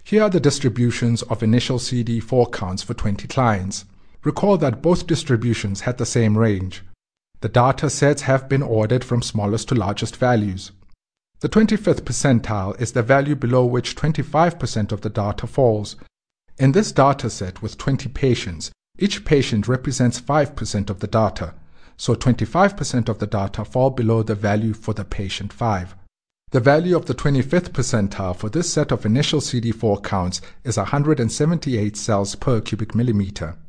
Here are the distributions of initial CD4 counts for 20 clients. Recall that both distributions had the same range. The data sets have been ordered from smallest to largest values. The 25th percentile is the value below which 25% of the data falls. In this data set with 20 patients, each patient represents 5% of the data, so 25% of the data fall below the value for the patient 5. The value of the 25th percentile for this set of initial CD4 counts is 178 cells per cubic millimeter.